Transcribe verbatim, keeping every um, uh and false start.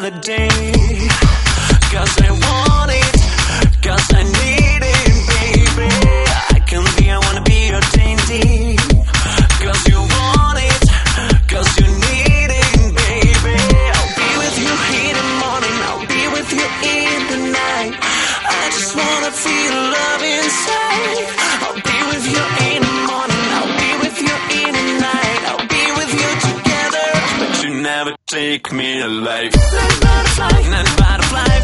day. Cause I want it, cause I need it, baby. I can be, I wanna be your dainty. Cause you want it, cause you need it, baby. I'll be with you in the morning, I'll be with you in the night. I just wanna feel love inside. I'll be with you in the morning, I'll be with you in the night. I'll be with you together, but you never take me alive. Night butterfly, night butterfly.